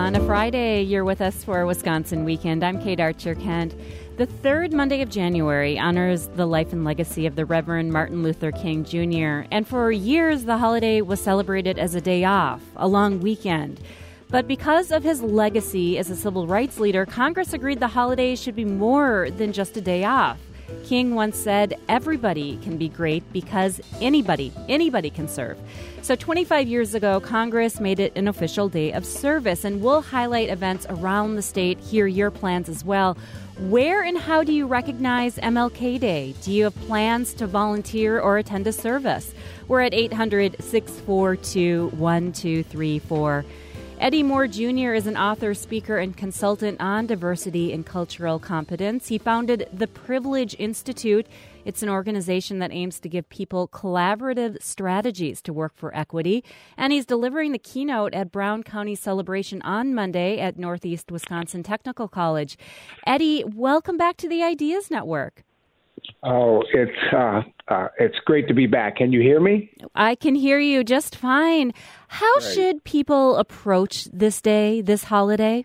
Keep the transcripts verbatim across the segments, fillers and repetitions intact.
On a Friday, you're with us for Wisconsin Weekend. I'm Kate Archer-Kent. The third Monday of January honors the life and legacy of the Reverend Martin Luther King Junior And for years, the holiday was celebrated as a day off, a long weekend. But because of his legacy as a civil rights leader, Congress agreed the holiday should be more than just a day off. King once said, everybody can be great because anybody, anybody can serve. So twenty-five years ago, Congress made it an official day of service, and we'll highlight events around the state, hear your plans as well. Where and how do you recognize M L K Day? Do you have plans to volunteer or attend a service? We're at eight hundred, six four two, one two three four. Eddie Moore Junior is an author, speaker, and consultant on diversity and cultural competence. He founded the Privilege Institute. It's an organization that aims to give people collaborative strategies to work for equity. And he's delivering the keynote at Brown County Celebration on Monday at Northeast Wisconsin Technical College. Eddie, welcome back to the Ideas Network. Oh, it's uh, uh, it's great to be back. Can you hear me? I can hear you just fine. How Right. should people approach this day, this holiday?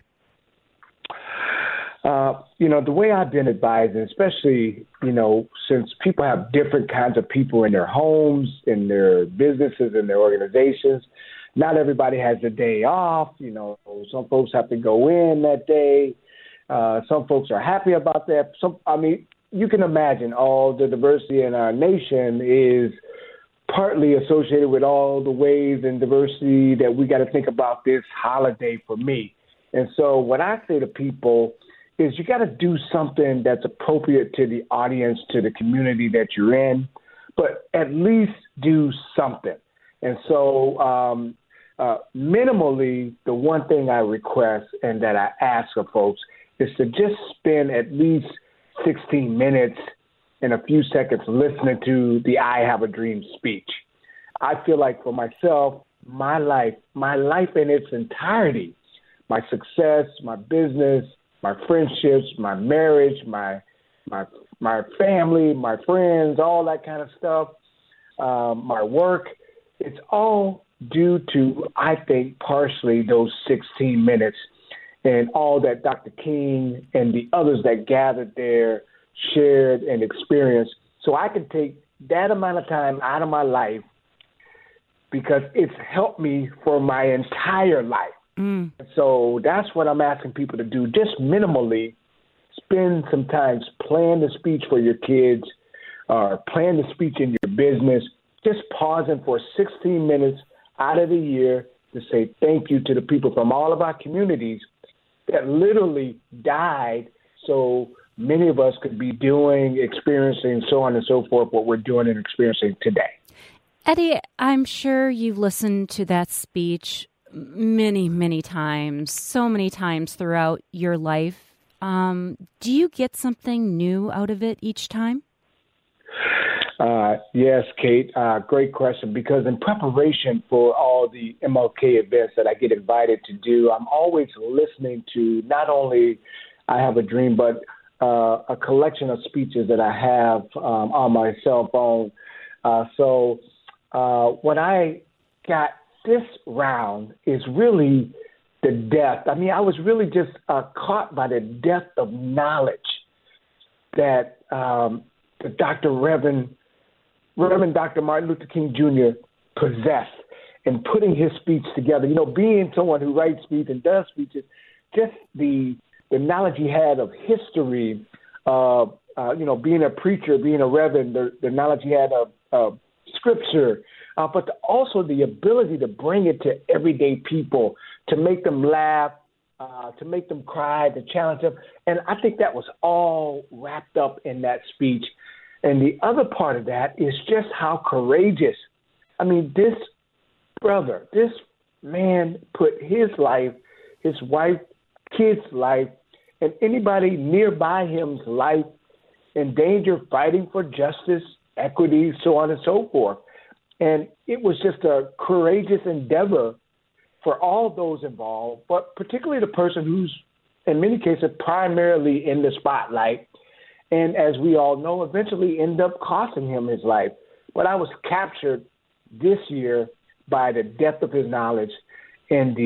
Uh, you know, the way I've been advised, especially, you know, since people have different kinds of people in their homes, in their businesses, in their organizations, not everybody has a day off. You know, some folks have to go in that day. Uh, some folks are happy about that. Some, I mean, you can imagine all the diversity in our nation is partly associated with all the ways and diversity that we got to think about this holiday for me. And so what I say to people is you got to do something that's appropriate to the audience, to the community that you're in, but at least do something. And so um, uh, minimally, the one thing I request and that I ask of folks is to just spend at least sixteen minutes and a few seconds listening to the I Have a Dream speech. I feel like for myself, my life, my life in its entirety, my success, my business, my friendships, my marriage, my my my family, my friends, all that kind of stuff, um, my work, it's all due to, I think, partially those sixteen minutes and all that Doctor King and the others that gathered there shared and experienced. So I can take that amount of time out of my life because it's helped me for my entire life. Mm. So that's what I'm asking people to do. Just minimally spend some time, plan the speech for your kids or plan the speech in your business. Just pausing for sixteen minutes out of the year to say thank you to the people from all of our communities that literally died so many of us could be doing, experiencing, so on and so forth, what we're doing and experiencing today. Eddie, I'm sure you've listened to that speech many, many times, so many times throughout your life. Um, do you get something new out of it each time? Uh, yes, Kate, uh, great question, because in preparation for all the M L K events that I get invited to do, I'm always listening to not only I Have a Dream, but uh, a collection of speeches that I have um, on my cell phone. Uh, so uh, what I got this round is really the depth. I mean, I was really just uh, caught by the depth of knowledge that um, the Doctor Reverend Reverend Doctor Martin Luther King Junior possessed in putting his speech together. You know, being someone who writes speeches and does speeches, just the the knowledge he had of history, uh, uh, you know, being a preacher, being a reverend, the, the knowledge he had of, of scripture, uh, but the, also the ability to bring it to everyday people, to make them laugh, uh, to make them cry, to challenge them. And I think that was all wrapped up in that speech. And the other part of that is just how courageous. I mean, this brother, this man put his life, his wife, kids' life, and anybody nearby him's life in danger fighting for justice, equity, so on and so forth. And it was just a courageous endeavor for all those involved, but particularly the person who's, in many cases, primarily in the spotlight. And as we all know, eventually end up costing him his life. But I was captured this year by the depth of his knowledge and the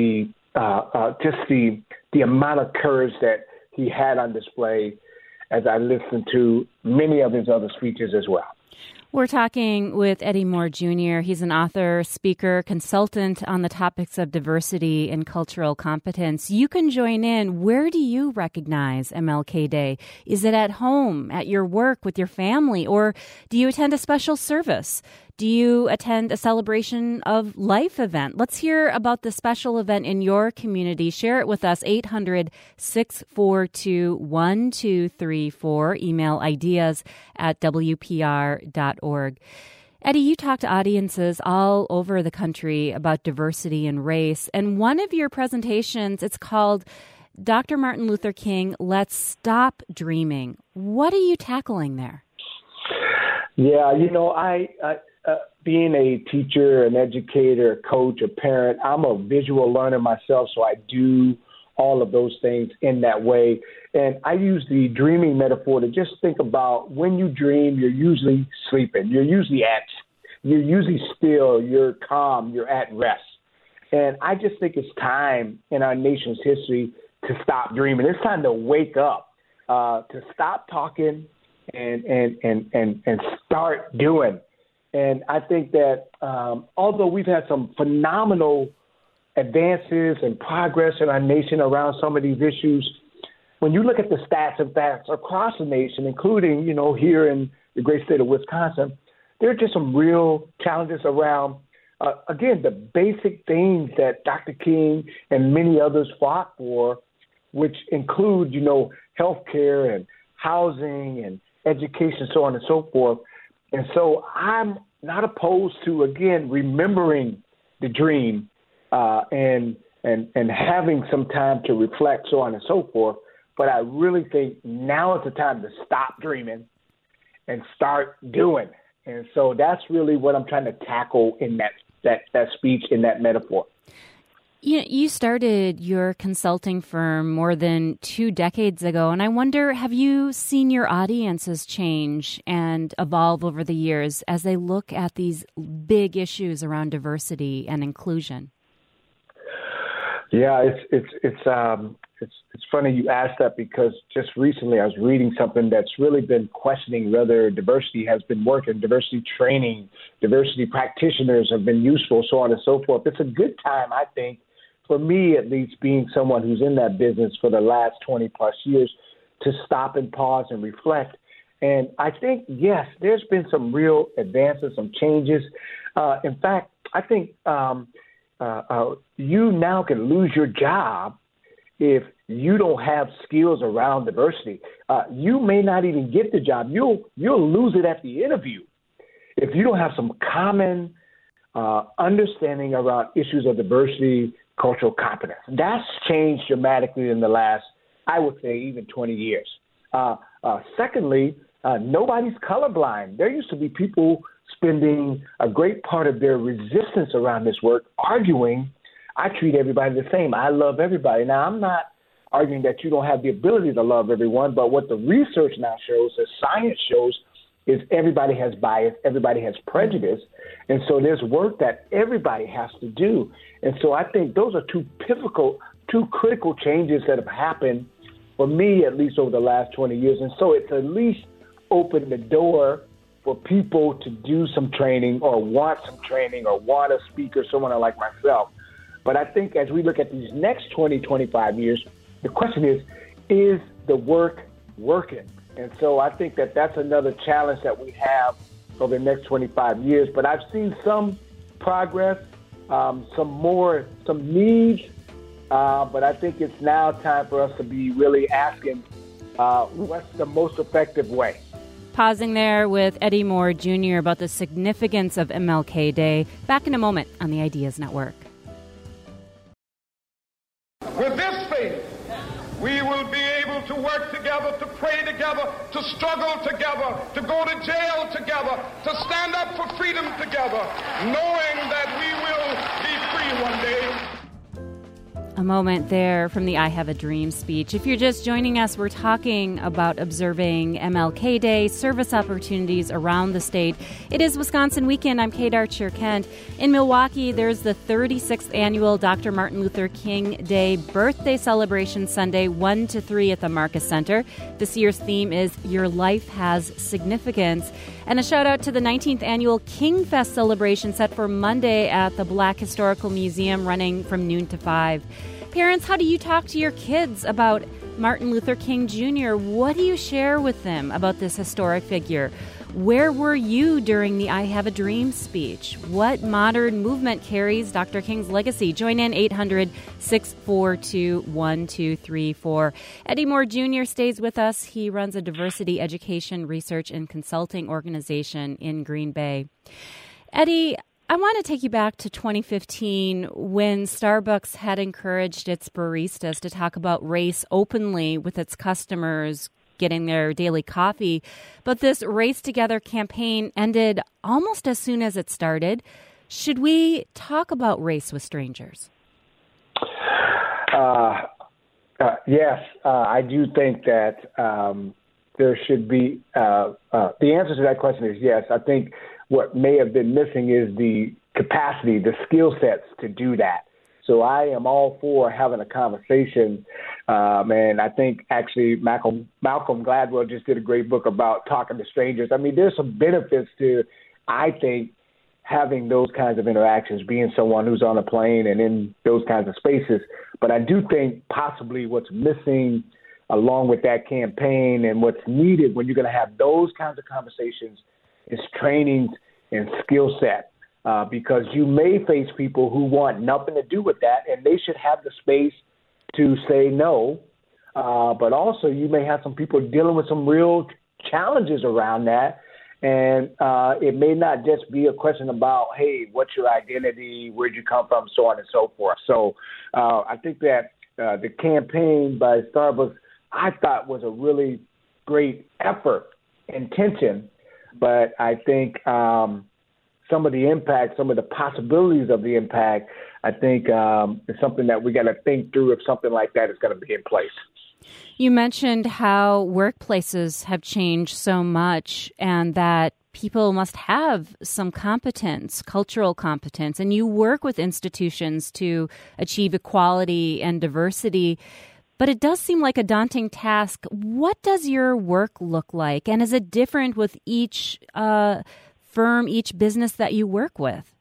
uh, uh, just the the amount of courage that he had on display as I listened to many of his other speeches as well. We're talking with Eddie Moore Junior He's an author, speaker, consultant on the topics of diversity and cultural competence. You can join in. Where do you recognize M L K Day? Is it at home, at your work, with your family, or do you attend a special service? Do you attend a celebration of life event? Let's hear about the special event in your community. Share it with us, eight hundred, six four two, one two three four. Email ideas at w p r dot org. Eddie, you talk to audiences all over the country about diversity and race. And one of your presentations, it's called Doctor Martin Luther King, Let's Stop Dreaming. What are you tackling there? Yeah, you know, I... I Uh, being a teacher, an educator, a coach, a parent, I'm a visual learner myself, so I do all of those things in that way. And I use the dreaming metaphor to just think about when you dream, you're usually sleeping. You're usually at, you're usually still, you're calm, you're at rest. And I just think it's time in our nation's history to stop dreaming. It's time to wake up, uh, to stop talking and, and, and, and, and start doing. And I think that um, although we've had some phenomenal advances and progress in our nation around some of these issues, when you look at the stats and facts across the nation, including, you know, here in the great state of Wisconsin, there are just some real challenges around, uh, again, the basic things that Doctor King and many others fought for, which include, you know, health care and housing and education, so on and so forth. And so I'm not opposed to, again, remembering the dream uh, and and and having some time to reflect, so on and so forth. But I really think now is the time to stop dreaming and start doing. And so that's really what I'm trying to tackle in that that, that speech, in that metaphor. You, you started your consulting firm more than two decades ago, and I wonder, have you seen your audiences change and evolve over the years as they look at these big issues around diversity and inclusion? Yeah, it's it's it's um it's it's funny you asked that, because just recently I was reading something that's really been questioning whether diversity has been working, diversity training, diversity practitioners have been useful, so on and so forth. It's a good time, I think, for me at least, being someone who's in that business for the last twenty plus years, to stop and pause and reflect. And I think, yes, there's been some real advances, some changes. Uh, in fact, I think um, uh, uh, you now can lose your job if you don't have skills around diversity. Uh, you may not even get the job. You'll you'll lose it at the interview if you don't have some common uh, understanding around issues of diversity, cultural competence. That's changed dramatically in the last, I would say, even twenty years. Uh, uh, secondly, uh, nobody's colorblind. There used to be people spending a great part of their resistance around this work arguing, I treat everybody the same. I love everybody. Now, I'm not arguing that you don't have the ability to love everyone, but what the research now shows, the science shows, is everybody has bias, everybody has prejudice, and so there's work that everybody has to do. And so I think those are two pivotal, two critical changes that have happened for me, at least over the last twenty years. And so it's at least opened the door for people to do some training or want some training or want a speaker, someone like myself. But I think as we look at these next twenty, twenty-five years, the question is, is the work working? And so I think that that's another challenge that we have over the next twenty-five years. But I've seen some progress, um, some more, some needs. Uh, but I think it's now time for us to be really asking, uh, what's the most effective way? Pausing there with Eddie Moore Junior about the significance of M L K Day. Back in a moment on the Ideas Network. With this faith, we will be able to work together, to pray together, to struggle together, to go to jail together, to stand up for freedom together, knowing that we will be free one day. A moment there from the I Have a Dream speech. If you're just joining us, we're talking about observing M L K Day, service opportunities around the state. It is Wisconsin Weekend. I'm Kate Archer-Kent. In Milwaukee, there's the thirty-sixth annual Doctor Martin Luther King Day birthday celebration Sunday, one to three at the Marcus Center. This year's theme is Your Life Has Significance. And a shout out to the nineteenth annual King Fest celebration set for Monday at the Black Historical Museum, running from noon to five. Parents, how do you talk to your kids about Martin Luther King Junior? What do you share with them about this historic figure? Where were you during the I Have a Dream speech? What modern movement carries Doctor King's legacy? Join in eight hundred, six four two, one two three four. Eddie Moore Junior stays with us. He runs a diversity education, research, and consulting organization in Green Bay. Eddie, I want to take you back to twenty fifteen when Starbucks had encouraged its baristas to talk about race openly with its customers getting their daily coffee. But this Race Together campaign ended almost as soon as it started. Should we talk about race with strangers? Uh, uh, yes, uh, I do think that um, there should be uh, uh, the answer to that question is yes. I think what may have been missing is the capacity, the skill sets to do that. So I am all for having a conversation. Um, and I think actually Malcolm, Malcolm Gladwell just did a great book about talking to strangers. I mean, there's some benefits to, I think, having those kinds of interactions, being someone who's on a plane and in those kinds of spaces. But I do think possibly what's missing along with that campaign and what's needed when you're going to have those kinds of conversations is training and skill set, uh, because you may face people who want nothing to do with that, and they should have the space to say no. Uh, but also you may have some people dealing with some real challenges around that, and uh, it may not just be a question about, hey, what's your identity, where'd you come from, so on and so forth. So uh, I think that uh, the campaign by Starbucks, I thought was a really great effort, intention. But I think um, some of the impact, some of the possibilities of the impact, I think um, is something that we got to think through if something like that is going to be in place. You mentioned how workplaces have changed so much and that people must have some competence, cultural competence, and you work with institutions to achieve equality and diversity. But it does seem like a daunting task. What does your work look like? And is it different with each uh, firm, each business that you work with?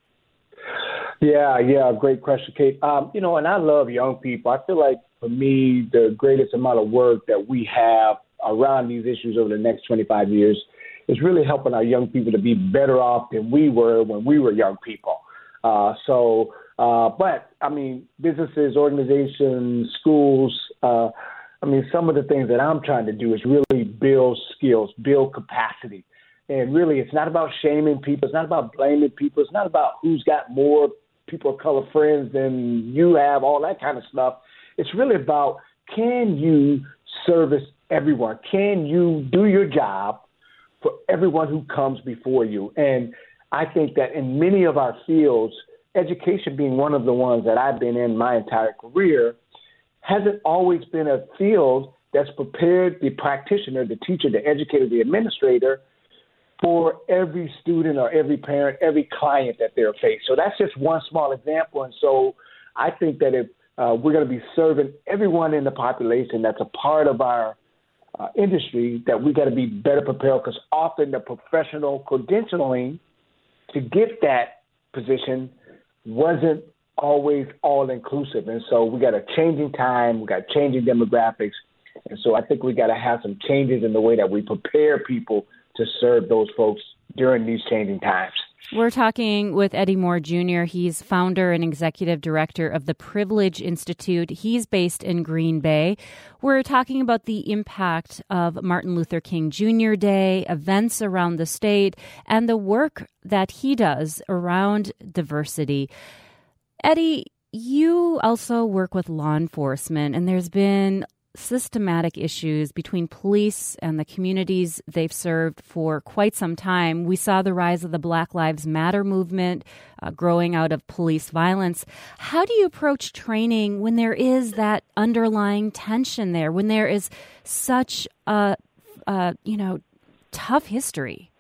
Yeah, yeah, great question, Kate. Um, you know, and I love young people. I feel like, for me, the greatest amount of work that we have around these issues over the next twenty-five years is really helping our young people to be better off than we were when we were young people. Uh, so... Uh, but, I mean, businesses, organizations, schools, uh, I mean, some of the things that I'm trying to do is really build skills, build capacity. And really, it's not about shaming people. It's not about blaming people. It's not about who's got more people of color friends than you have, all that kind of stuff. It's really about, can you service everyone? Can you do your job for everyone who comes before you? And I think that in many of our fields, education being one of the ones that I've been in my entire career, hasn't always been a field that's prepared the practitioner, the teacher, the educator, the administrator for every student or every parent, every client that they're faced. So that's just one small example. And so I think that if uh, we're going to be serving everyone in the population that's a part of our uh, industry, that we got to be better prepared, because often the professional credentialing to get that position wasn't always all-inclusive. And so we got a changing time, we got changing demographics, and so I think we got to have some changes in the way that we prepare people to serve those folks during these changing times. We're talking with Eddie Moore Junior He's founder and executive director of the Privilege Institute. He's based in Green Bay. We're talking about the impact of Martin Luther King Junior Day, events around the state, and the work that he does around diversity. Eddie, you also work with law enforcement, and there's been systematic issues between police and the communities they've served for quite some time. We saw the rise of the Black Lives Matter movement uh, growing out of police violence. How do you approach training when there is that underlying tension there, when there is such a, a you know, tough history?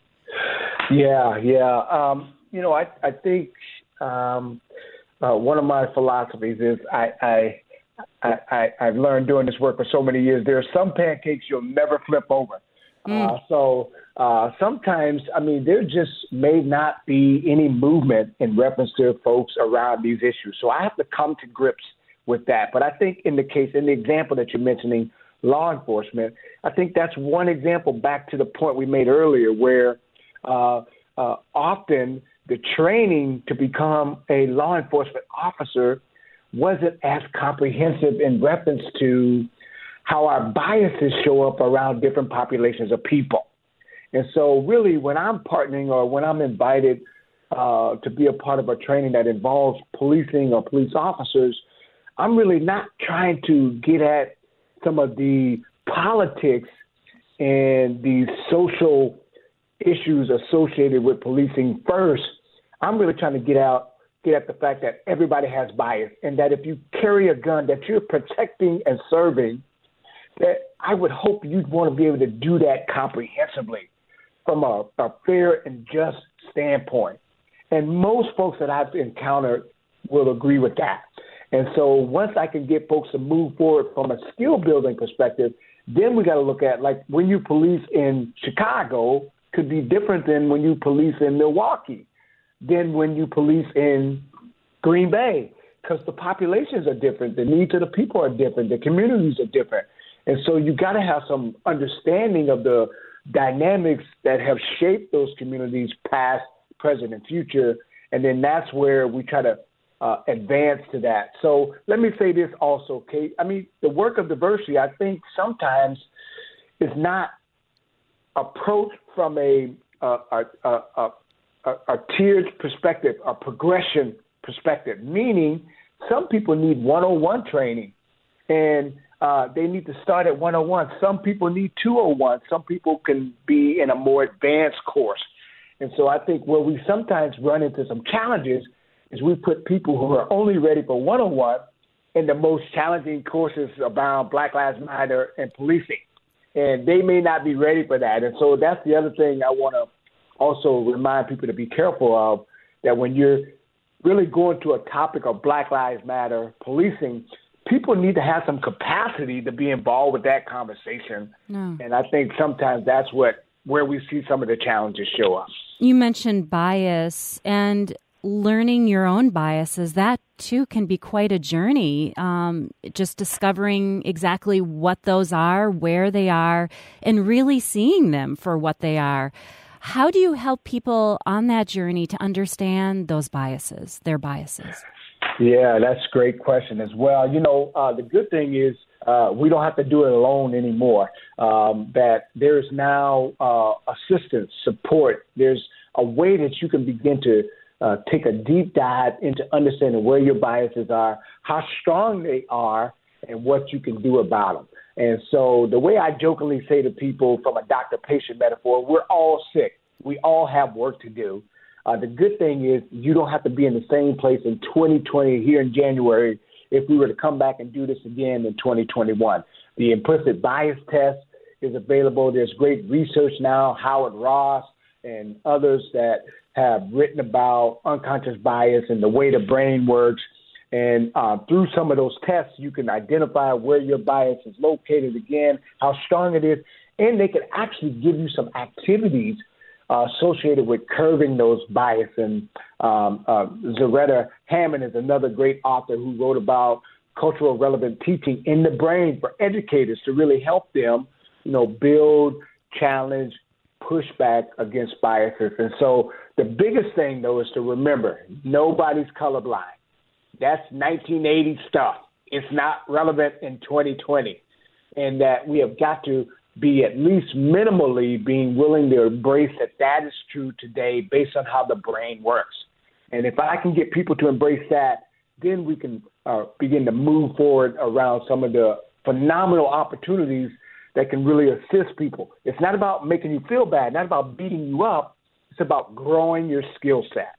Yeah, yeah. Um, you know, I, I think um, uh, one of my philosophies is I, I I, I, I've learned doing this work for so many years, there are some pancakes you'll never flip over. Mm. Uh, so uh, sometimes, I mean, there just may not be any movement in reference to folks around these issues. So I have to come to grips with that. But I think in the case, in the example that you're mentioning, law enforcement, I think that's one example back to the point we made earlier where uh, uh, often the training to become a law enforcement officer wasn't as comprehensive in reference to how our biases show up around different populations of people. And so really when I'm partnering or when I'm invited uh, to be a part of a training that involves policing or police officers, I'm really not trying to get at some of the politics and the social issues associated with policing first. I'm really trying to get out get at the fact that everybody has bias and that if you carry a gun that you're protecting and serving, that I would hope you'd want to be able to do that comprehensively from a, a fair and just standpoint. And most folks that I've encountered will agree with that. And so once I can get folks to move forward from a skill building perspective, then we got to look at, like, when you police in Chicago could be different than when you police in Milwaukee, than when you police in Green Bay, because the populations are different, the needs of the people are different, the communities are different. And so you got to have some understanding of the dynamics that have shaped those communities past, present, and future. And then that's where we try to uh, advance to that. So let me say this also, Kate. I mean, the work of diversity, I think sometimes is not approached from a, a, a, a, a A, a tiered perspective, a progression perspective, meaning some people need one oh one training and uh, they need to start at one oh one. Some people need two oh one. Some people can be in a more advanced course. And so I think where we sometimes run into some challenges is we put people who are only ready for one oh one in the most challenging courses around Black Lives Matter and policing. And they may not be ready for that. And so that's the other thing I want to also remind people to be careful of, that when you're really going to a topic of Black Lives Matter policing, people need to have some capacity to be involved with that conversation. No. And I think sometimes that's what where we see some of the challenges show up. You mentioned bias and learning your own biases. That, too, can be quite a journey, um, just discovering exactly what those are, where they are, and really seeing them for what they are. How do you help people on that journey to understand those biases, their biases? Yeah, that's a great question as well. You know, uh, the good thing is uh, we don't have to do it alone anymore, um, that there's now uh, assistance, support. There's a way that you can begin to uh, take a deep dive into understanding where your biases are, how strong they are, and what you can do about them. And so the way I jokingly say to people from a doctor-patient metaphor, we're all sick. We all have work to do. Uh, the good thing is you don't have to be in the same place in twenty twenty here in January if we were to come back and do this again in twenty twenty-one. The implicit bias test is available. There's great research now, Howard Ross and others that have written about unconscious bias and the way the brain works. And uh, through some of those tests, you can identify where your bias is located again, how strong it is, and they can actually give you some activities uh, associated with curbing those bias. And um, uh, Zaretta Hammond is another great author who wrote about cultural relevant teaching in the brain for educators to really help them, you know, build, challenge, push back against biases. And so the biggest thing, though, is to remember nobody's colorblind. That's nineteen eighty stuff. It's not relevant in twenty twenty. And that we have got to be at least minimally being willing to embrace that that is true today based on how the brain works. And if I can get people to embrace that, then we can uh, begin to move forward around some of the phenomenal opportunities that can really assist people. It's not about making you feel bad, not about beating you up. It's about growing your skill set.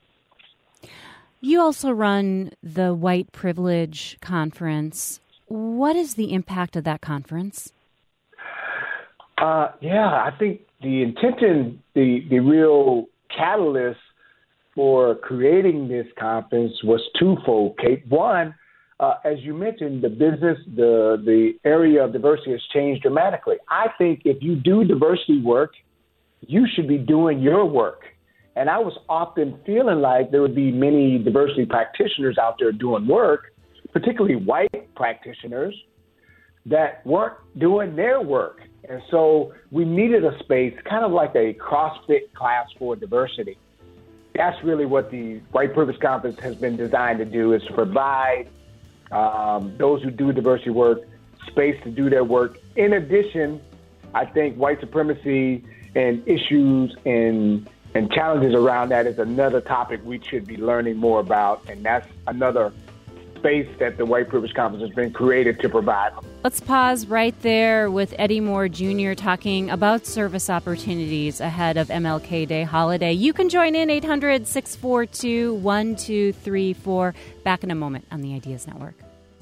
You also run the White Privilege Conference. What is the impact of that conference? Uh, yeah, I think the intention, the, the real catalyst for creating this conference was twofold, Kate. One, uh, as you mentioned, the business, the, the area of diversity has changed dramatically. I think if you do diversity work, you should be doing your work. And I was often feeling like there would be many diversity practitioners out there doing work, particularly white practitioners, that weren't doing their work. And so we needed a space, kind of like a CrossFit class for diversity. That's really what the White Privilege Conference has been designed to do, is to provide um, those who do diversity work space to do their work. In addition, I think white supremacy and issues and and challenges around that is another topic we should be learning more about, and that's another space that the White Privilege Conference has been created to provide. Let's pause right there with Eddie Moore Junior talking about service opportunities ahead of M L K Day holiday. You can join in eight hundred, six four two, one two three four. Back in a moment on the Ideas Network.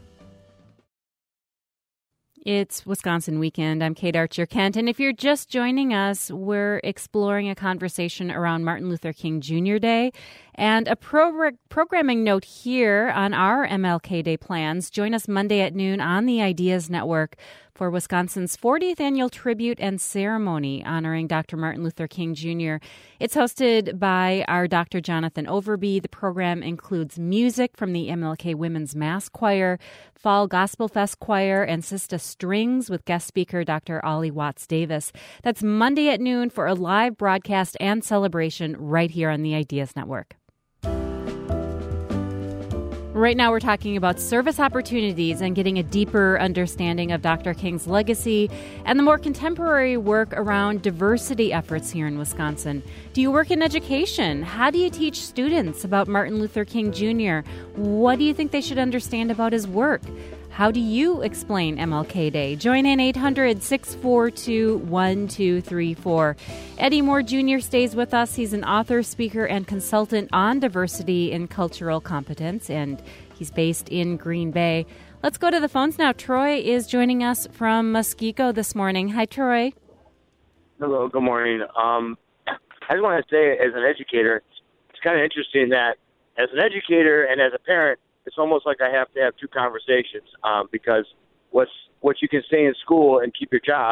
It's Wisconsin Weekend. I'm Kate Archer-Kent, and if you're just joining us, we're exploring a conversation around Martin Luther King Junior Day. And a pro- programming note here on our M L K Day plans. Join us Monday at noon on the Ideas Network for Wisconsin's fortieth annual tribute and ceremony honoring Doctor Martin Luther King Junior It's hosted by our Doctor Jonathan Overby. The program includes music from the M L K Women's Mass Choir, Fall Gospel Fest Choir, and Sista Strings with guest speaker Doctor Ollie Watts-Davis. That's Monday at noon for a live broadcast and celebration right here on the Ideas Network. Right now, we're talking about service opportunities and getting a deeper understanding of Doctor King's legacy and the more contemporary work around diversity efforts here in Wisconsin. Do you work in education? How do you teach students about Martin Luther King Junior? What do you think they should understand about his work? How do you explain M L K Day? Join in eight hundred, six four two, one two three four. Eddie Moore Junior stays with us. He's an author, speaker, and consultant on diversity and cultural competence, and he's based in Green Bay. Let's go to the phones now. Troy is joining us from Muskego this morning. Hi, Troy. Hello, good morning. Um, I just want to say, as an educator, it's kind of interesting that as an educator and as a parent, it's almost like I have to have two conversations um, because what's what you can say in school and keep your job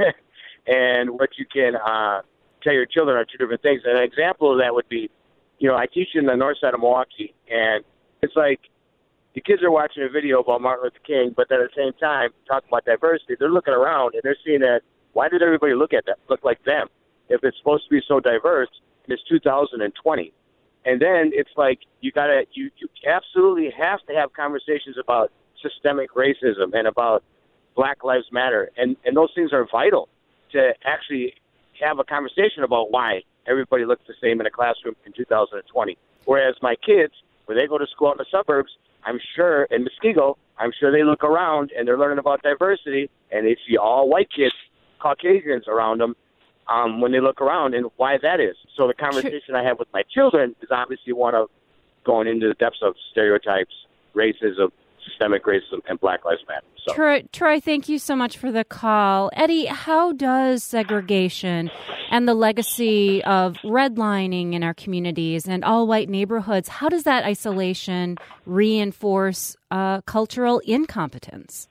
and what you can uh, tell your children are two different things. And an example of that would be, you know, I teach in the north side of Milwaukee, and it's like the kids are watching a video about Martin Luther King, but at the same time, talking about diversity, they're looking around and they're seeing that, why did everybody look at that, look like them? If it's supposed to be so diverse, and it's two thousand twenty. And then it's like you gotta, you, you absolutely have to have conversations about systemic racism and about Black Lives Matter, and and those things are vital to actually have a conversation about why everybody looks the same in a classroom in two thousand twenty. Whereas my kids, when they go to school out in the suburbs, I'm sure in Muskego, I'm sure they look around and they're learning about diversity, and they see all white kids, Caucasians around them. Um, when they look around and why that is. So the conversation I have with my children is obviously one of going into the depths of stereotypes, racism, systemic racism, and Black Lives Matter. So. Troy, Troy, thank you so much for the call. Eddie, how does segregation and the legacy of redlining in our communities and all-white neighborhoods, how does that isolation reinforce uh, cultural incompetence?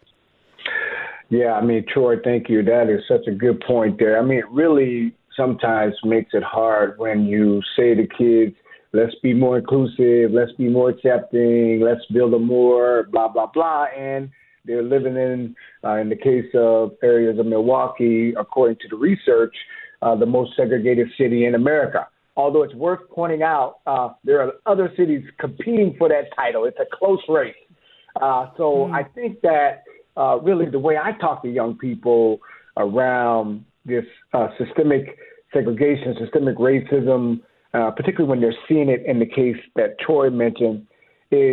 Yeah, I mean, Troy, thank you. That is such a good point there. I mean, it really sometimes makes it hard when you say to kids, let's be more inclusive, let's be more accepting, let's build a more blah, blah, blah. And they're living in, uh, in the case of areas of Milwaukee, according to the research, uh, the most segregated city in America. Although it's worth pointing out, uh, there are other cities competing for that title. It's a close race. Uh, so mm. I think that Uh, really, the way I talk to young people around this uh, systemic segregation, systemic racism, uh, particularly when they're seeing it in the case that Troy mentioned, is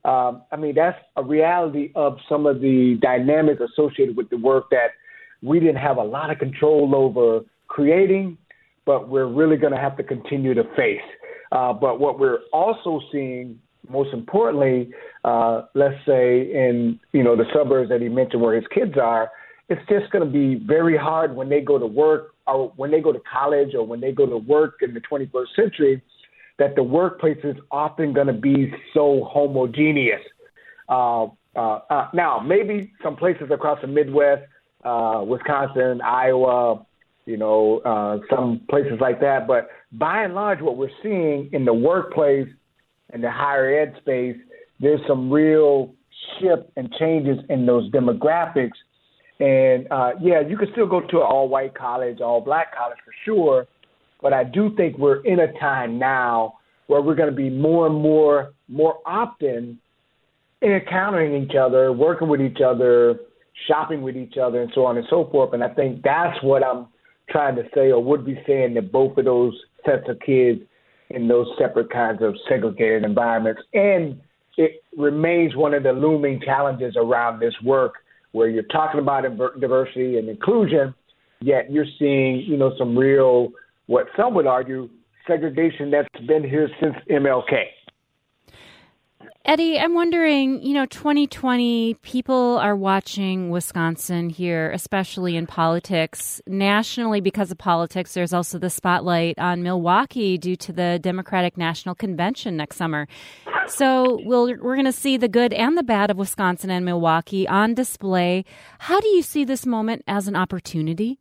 Um, I mean, that's a reality of some of the dynamics associated with the work that we didn't have a lot of control over creating, but we're really going to have to continue to face. Uh, but what we're also seeing, most importantly, uh, let's say in, you know, the suburbs that he mentioned where his kids are, it's just going to be very hard when they go to work or when they go to college or when they go to work in the twenty-first century, that the workplace is often going to be so homogeneous. Uh, uh, uh, now, maybe some places across the Midwest, uh, Wisconsin, Iowa, you know, uh, some places like that. But by and large, what we're seeing in the workplace and the higher ed space, there's some real shift and changes in those demographics. And, uh, yeah, you can still go to an all-white college, all-black college for sure, but I do think we're in a time now where we're going to be more and more, more often encountering each other, working with each other, shopping with each other, and so on and so forth. And I think that's what I'm trying to say, or would be saying, to both of those sets of kids in those separate kinds of segregated environments. And it remains one of the looming challenges around this work, where you're talking about diversity and inclusion, yet you're seeing, you know, some real, what some would argue, segregation that's been here since M L K. Eddie, I'm wondering, you know, twenty twenty, people are watching Wisconsin here, especially in politics. Nationally, because of politics, there's also the spotlight on Milwaukee due to the Democratic National Convention next summer. So we'll, we're going to see the good and the bad of Wisconsin and Milwaukee on display. How do you see this moment as an opportunity?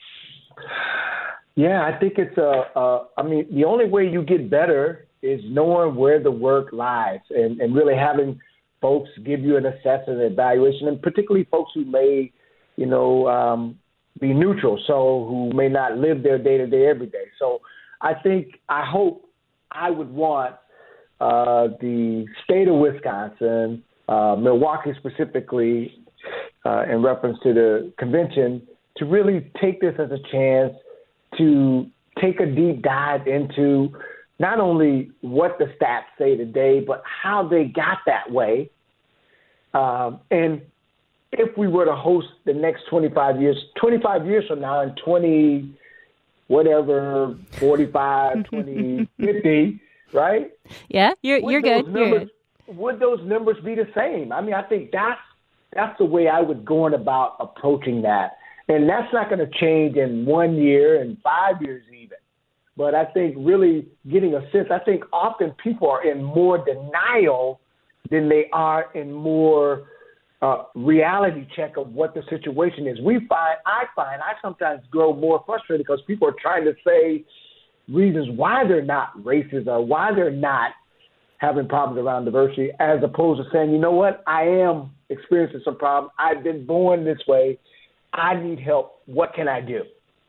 Yeah, I think it's a, a I mean, the only way you get better is knowing where the work lies and, and really having folks give you an assessment, an evaluation, and particularly folks who may, you know, um, be neutral, so who may not live their day-to-day every day. So I think, I hope, I would want uh, the state of Wisconsin, uh, Milwaukee specifically, uh, in reference to the convention, to really take this as a chance to take a deep dive into not only what the stats say today, but how they got that way. Um, and if we were to host the next twenty-five years, twenty-five years from now, in twenty, whatever, forty-five, twenty, fifty, right? Yeah, you're you're good. Numbers, you're good. Would those numbers be the same? I mean, I think that's that's the way I would go about approaching that. And that's not going to change in one year and five years even. But I think really getting a sense, I think often people are in more denial than they are in more uh, reality check of what the situation is. We find, I find, I sometimes grow more frustrated because people are trying to say reasons why they're not racist or why they're not having problems around diversity, as opposed to saying, you know what, I am experiencing some problems. I've been born this way. I need help. What can I do?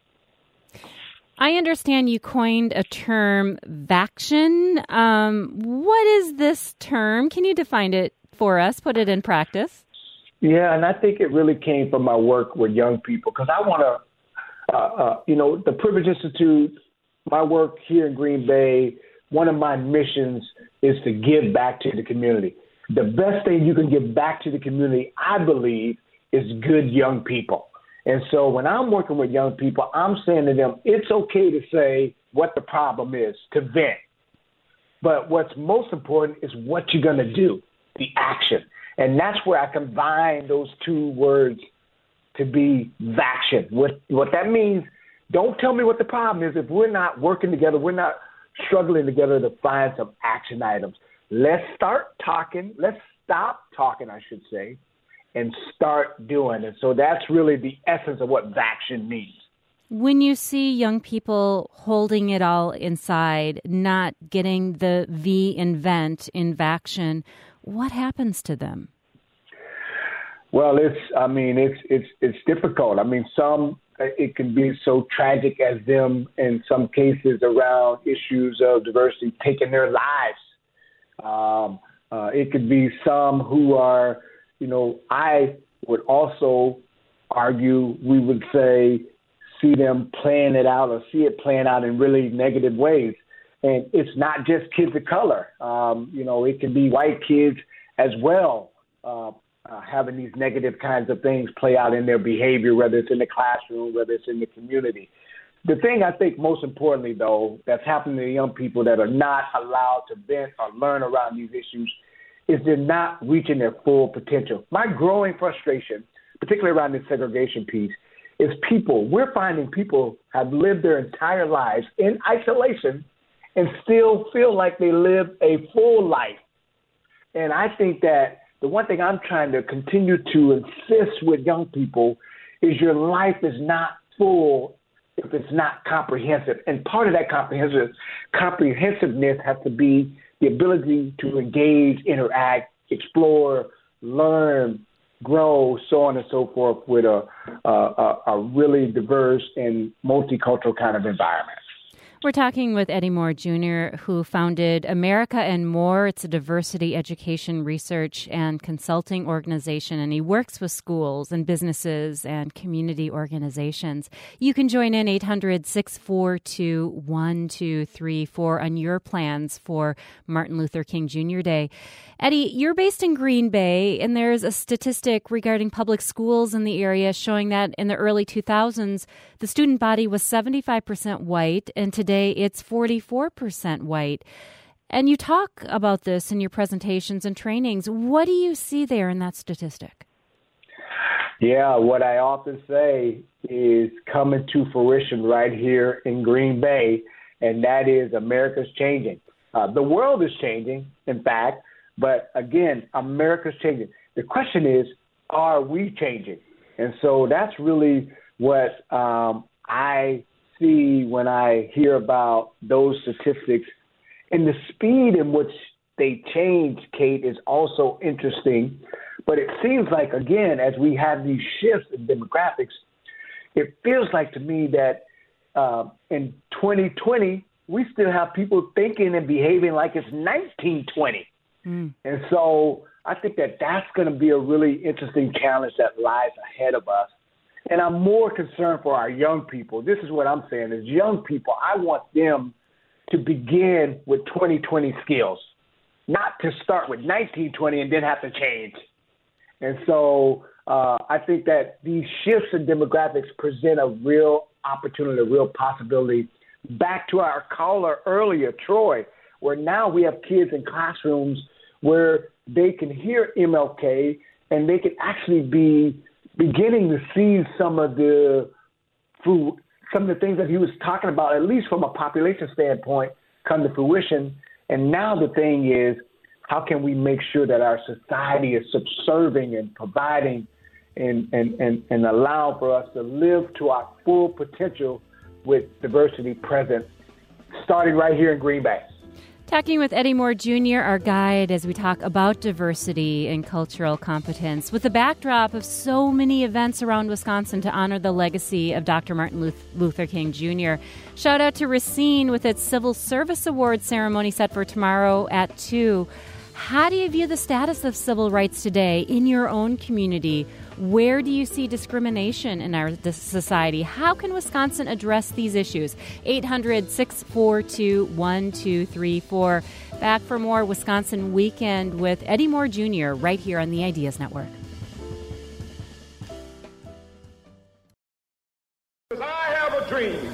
I understand you coined a term, vaction. Um, what is this term? Can you define it for us, put it in practice? Yeah, and I think it really came from my work with young people, because I want to, uh, uh, you know, the Privilege Institute, my work here in Green Bay, one of my missions is to give back to the community. The best thing you can give back to the community, I believe, is good young people. And so when I'm working with young people, I'm saying to them, it's okay to say what the problem is, to vent. But what's most important is what you're going to do, the action. And that's where I combine those two words to be vaction. What, what that means, don't tell me what the problem is. If we're not working together, we're not struggling together to find some action items. Let's start talking. Let's stop talking, I should say, and start doing it. So that's really the essence of what vaction means. When you see young people holding it all inside, not getting the V in vent in vaction, what happens to them? Well, it's, I mean, it's, it's, it's difficult. I mean, some, it can be so tragic as them in some cases around issues of diversity taking their lives. Um, uh, it could be some who are, you know, I would also argue, we would say, see them playing it out or see it playing out in really negative ways. And it's not just kids of color. Um, you know, it can be white kids as well uh, uh, having these negative kinds of things play out in their behavior, whether it's in the classroom, whether it's in the community. The thing I think most importantly, though, that's happening to young people that are not allowed to vent or learn around these issues is they're not reaching their full potential. My growing frustration, particularly around this segregation piece, is people. We're finding people have lived their entire lives in isolation and still feel like they live a full life. And I think that the one thing I'm trying to continue to insist with young people is your life is not full if it's not comprehensive. And part of that comprehensive comprehensiveness has to be the ability to engage, interact, explore, learn, grow, so on and so forth with a, a, a really diverse and multicultural kind of environment. We're talking with Eddie Moore Junior, who founded America and More. It's a diversity education research and consulting organization, and he works with schools and businesses and community organizations. You can join in eight hundred, six four two, one two three four on your plans for Martin Luther King Junior Day. Eddie, you're based in Green Bay, and there's a statistic regarding public schools in the area showing that in the early two thousands, the student body was seventy-five percent white, and today it's forty-four percent white. And you talk about this in your presentations and trainings. What do you see there in that statistic? Yeah, what I often say is coming to fruition right here in Green Bay, and that is America's changing. Uh, the world is changing, in fact, but again, America's changing. The question is, are we changing? And so that's really what um, I see when I hear about those statistics. And the speed in which they change, Kate, is also interesting. But it seems like, again, as we have these shifts in demographics, it feels like to me that uh, in twenty twenty, we still have people thinking and behaving like it's nineteen twenty. Mm. And so I think that that's going to be a really interesting challenge that lies ahead of us. And I'm more concerned for our young people. This is what I'm saying is young people, I want them to begin with twenty twenty skills, not to start with nineteen twenty and then have to change. And so uh, I think that these shifts in demographics present a real opportunity, a real possibility. Back to our caller earlier, Troy, where now we have kids in classrooms where they can hear M L K and they can actually be beginning to see some of the fruit, some of the things that he was talking about, at least from a population standpoint, come to fruition. And now the thing is, how can we make sure that our society is subserving and providing and, and, and, and allow for us to live to our full potential with diversity present, starting right here in Green Bay? Talking with Eddie Moore Junior, our guide, as we talk about diversity and cultural competence, with the backdrop of so many events around Wisconsin to honor the legacy of Doctor Martin Luther King Junior Shout out to Racine with its Civil Service Award ceremony set for tomorrow at two. How do you view the status of civil rights today in your own community? Where do you see discrimination in our society? How can Wisconsin address these issues? eight hundred, six four two, one two three four. Back for more Wisconsin Weekend with Eddie Moore Junior right here on the Ideas Network. I have a dream.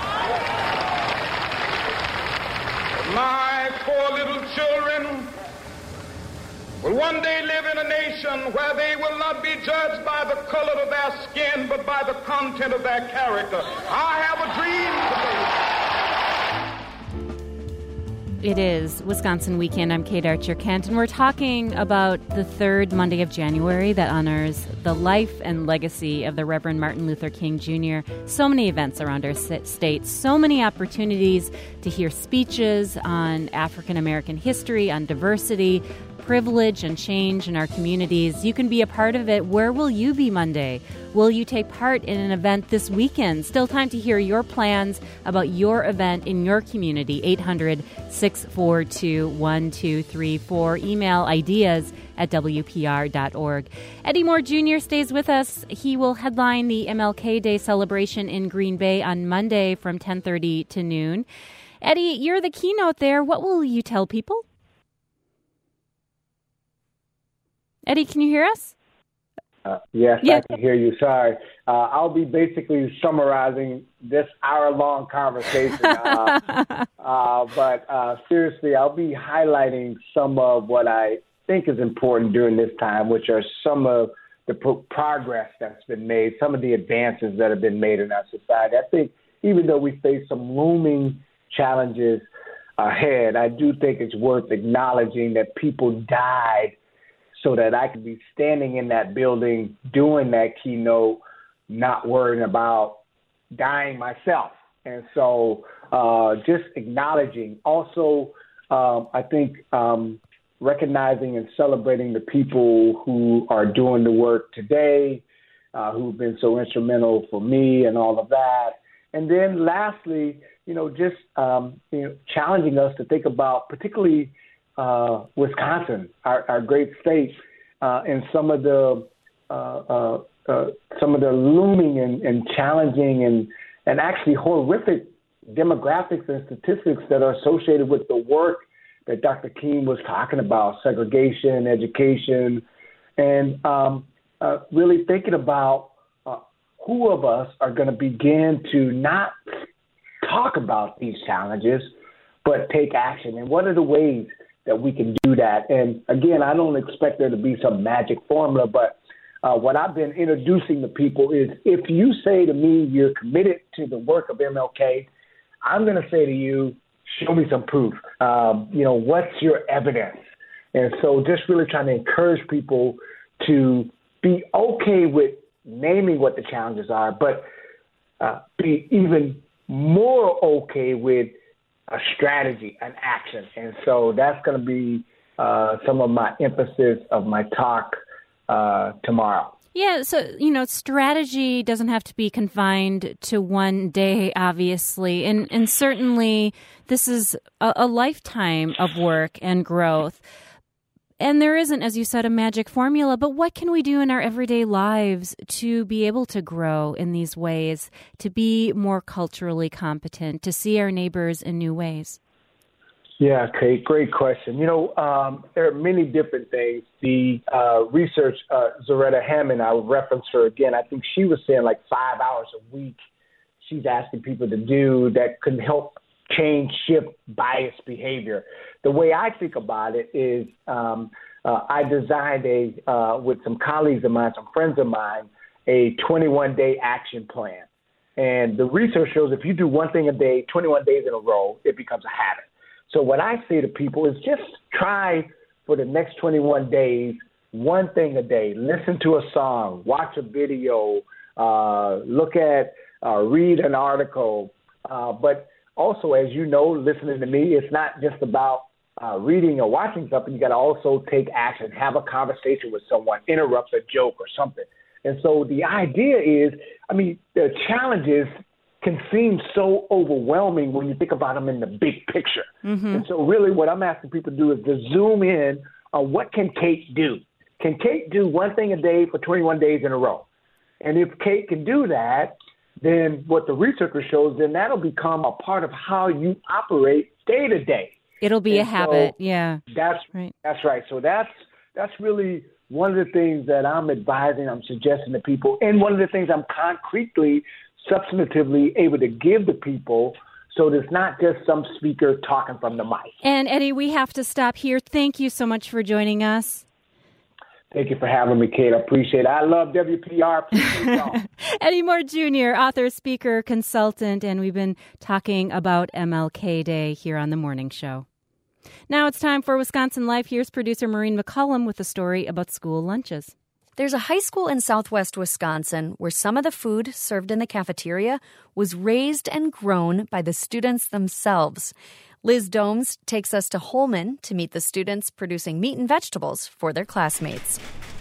My four little children will one day live in a nation where they will not be judged by the color of their skin, but by the content of their character. I have a dream today. It is Wisconsin Weekend. I'm Kate Archer Kent, and we're talking about the third Monday of January that honors the life and legacy of the Reverend Martin Luther King Junior So many events around our state, so many opportunities to hear speeches on African American history, on diversity, privilege and change in our communities. You can be a part of it. Where will you be Monday? Will you take part in an event this weekend? Still time to hear your plans about your event in your community. eight hundred, six four two, one two three four. Email ideas at w p r dot org. Eddie Moore Junior stays with us. He will headline the M L K Day celebration in Green Bay on Monday from ten thirty to noon. Eddie, you're the keynote there. What will you tell people? Eddie, can you hear us? Uh, yes, yeah. I can hear you. Sorry. Uh, I'll be basically summarizing this hour-long conversation. uh, uh, but uh, seriously, I'll be highlighting some of what I think is important during this time, which are some of the pro- progress that's been made, some of the advances that have been made in our society. I think even though we face some looming challenges ahead, I do think it's worth acknowledging that people died so that I could be standing in that building doing that keynote, not worrying about dying myself. And so uh, just acknowledging. Also, um, I think um, recognizing and celebrating the people who are doing the work today, uh, who've been so instrumental for me and all of that. And then lastly, you know, just um, you know, challenging us to think about particularly Uh, Wisconsin, our, our great state, uh, and some of the uh, uh, uh, some of the looming and, and challenging and and actually horrific demographics and statistics that are associated with the work that Doctor King was talking about: segregation, education, and um, uh, really thinking about uh, who of us are going to begin to not talk about these challenges, but take action, and what are the ways that we can do that. And again, I don't expect there to be some magic formula, but uh, what I've been introducing to people is if you say to me you're committed to the work of M L K, I'm going to say to you, show me some proof. Um, you know, what's your evidence? And so just really trying to encourage people to be okay with naming what the challenges are, but uh, be even more okay with a strategy, an action. And so that's going to be uh, some of my emphasis of my talk uh, tomorrow. Yeah, so, you know, strategy doesn't have to be confined to one day, obviously. And, and certainly this is a, a lifetime of work and growth. And there isn't, as you said, a magic formula, but what can we do in our everyday lives to be able to grow in these ways, to be more culturally competent, to see our neighbors in new ways? Yeah, Kate, great question. You know, um, there are many different things. The uh, research, uh, Zaretta Hammond, I would reference her again. I think she was saying like five hours a week she's asking people to do that can help change, shift bias behavior. The way I think about it is um, uh, I designed a, uh, with some colleagues of mine, some friends of mine, a twenty-one day action plan. And the research shows if you do one thing a day, twenty-one days in a row, it becomes a habit. So what I say to people is just try for the next twenty-one days, one thing a day. Listen to a song, watch a video, uh, look at, uh, read an article. Uh, but also, as you know, listening to me, it's not just about uh, reading or watching something. You got to also take action, have a conversation with someone, interrupt a joke or something. And so the idea is, I mean, the challenges can seem so overwhelming when you think about them in the big picture. Mm-hmm. And so really what I'm asking people to do is to zoom in on what can Kate do? Can Kate do one thing a day for twenty-one days in a row? And if Kate can do that, then what the researcher shows, then that'll become a part of how you operate day to day. It'll be and a habit, so yeah. That's right. That's right. So that's that's really one of the things that I'm advising, I'm suggesting to people, and one of the things I'm concretely, substantively able to give to people, so there's not just some speaker talking from the mic. And Eddie, we have to stop here. Thank you so much for joining us. Thank you for having me, Kate. I appreciate it. I love W P R. Eddie Moore Junior, author, speaker, consultant, and we've been talking about M L K Day here on The Morning Show. Now it's time for Wisconsin Life. Here's producer Maureen McCullum with a story about school lunches. There's a high school in southwest Wisconsin where some of the food served in the cafeteria was raised and grown by the students themselves. Liz Domes takes us to Holmen to meet the students producing meat and vegetables for their classmates.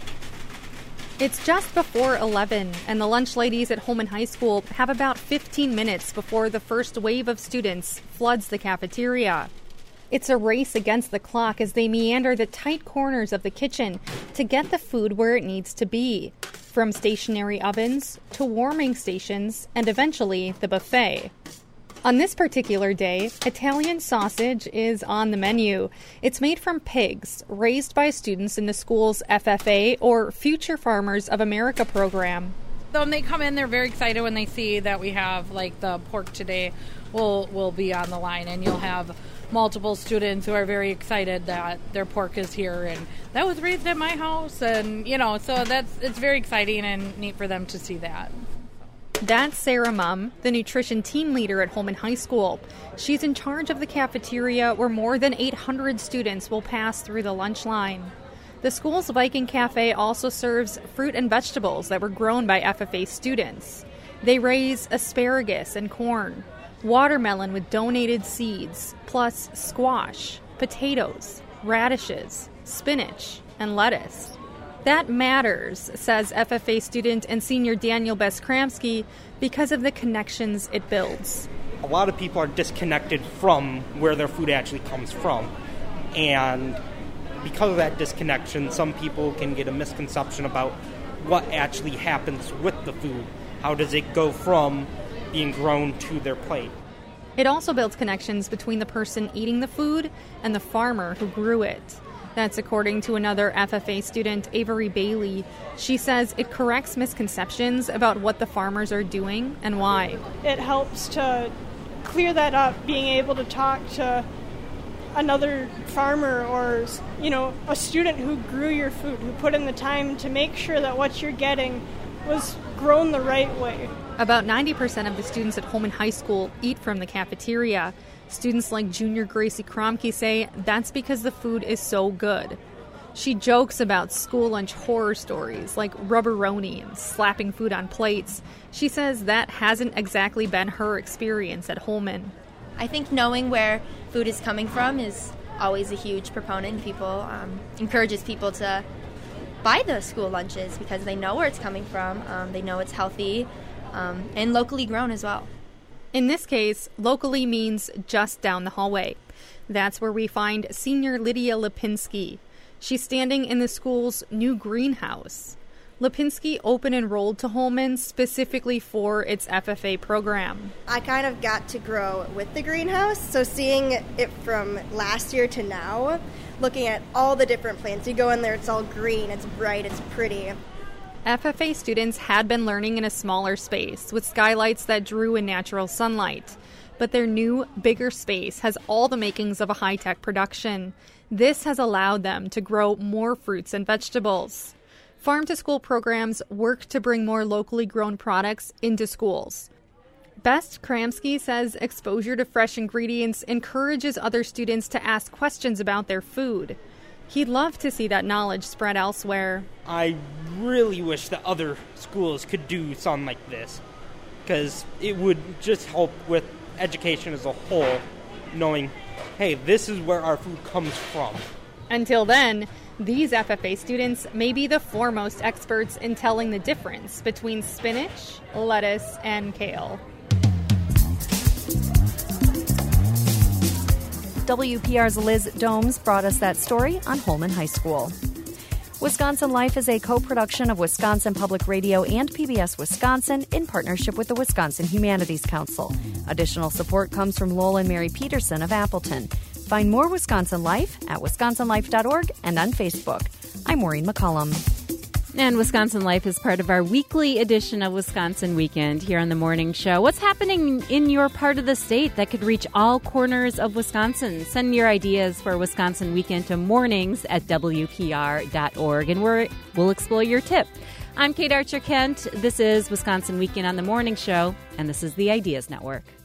It's just before eleven, and the lunch ladies at Holmen High School have about fifteen minutes before the first wave of students floods the cafeteria. It's a race against the clock as they meander the tight corners of the kitchen to get the food where it needs to be, from stationary ovens to warming stations and eventually the buffet. On this particular day, Italian sausage is on the menu. It's made from pigs, raised by students in the school's F F A, or Future Farmers of America program. So when they come in, they're very excited when they see that we have, like, the pork today will will be on the line, and you'll have multiple students who are very excited that their pork is here, and that was raised at my house, and, you know, so that's it's very exciting and neat for them to see that. That's Sarah Mumm, the nutrition team leader at Holman High School. She's in charge of the cafeteria where more than eight hundred students will pass through the lunch line. The school's Viking Cafe also serves fruit and vegetables that were grown by F F A students. They raise asparagus and corn, watermelon with donated seeds, plus squash, potatoes, radishes, spinach, and lettuce. That matters, says F F A student and senior Daniel Beskramsky, because of the connections it builds. A lot of people are disconnected from where their food actually comes from. And because of that disconnection, some people can get a misconception about what actually happens with the food. How does it go from being grown to their plate? It also builds connections between the person eating the food and the farmer who grew it. That's according to another F F A student, Avery Bailey. She says it corrects misconceptions about what the farmers are doing and why. It helps to clear that up, being able to talk to another farmer or, you know, a student who grew your food, who put in the time to make sure that what you're getting was grown the right way. About ninety percent of the students at Holman High School eat from the cafeteria. Students like junior Gracie Kromke say that's because the food is so good. She jokes about school lunch horror stories like rubberoni and slapping food on plates. She says that hasn't exactly been her experience at Holman. I think knowing where food is coming from is always a huge proponent. People um, encourages people to buy the school lunches because they know where it's coming from. Um, they know it's healthy um, and locally grown as well. In this case, locally means just down the hallway. That's where we find senior Lydia Lipinski. She's standing in the school's new greenhouse. Lipinski open-enrolled to Holman specifically for its F F A program. I kind of got to grow with the greenhouse, so seeing it from last year to now, looking at all the different plants. You go in there, it's all green, it's bright, it's pretty. F F A students had been learning in a smaller space with skylights that drew in natural sunlight. But their new, bigger space has all the makings of a high-tech production. This has allowed them to grow more fruits and vegetables. Farm-to-school programs work to bring more locally grown products into schools. Best Kramsky says exposure to fresh ingredients encourages other students to ask questions about their food. He'd love to see that knowledge spread elsewhere. I really wish that other schools could do something like this, because it would just help with education as a whole, knowing, hey, this is where our food comes from. Until then, these F F A students may be the foremost experts in telling the difference between spinach, lettuce, and kale. W P R's Liz Domes brought us that story on Holman High School. Wisconsin Life is a co-production of Wisconsin Public Radio and P B S Wisconsin in partnership with the Wisconsin Humanities Council. Additional support comes from Lowell and Mary Peterson of Appleton. Find more Wisconsin Life at wisconsin life dot org and on Facebook. I'm Maureen McCullum. And Wisconsin Life is part of our weekly edition of Wisconsin Weekend here on the morning show. What's happening in your part of the state that could reach all corners of Wisconsin? Send your ideas for Wisconsin Weekend to mornings at W P R dot org, and we're, we'll explore your tip. I'm Kate Archer-Kent. This is Wisconsin Weekend on the morning show, and this is the Ideas Network.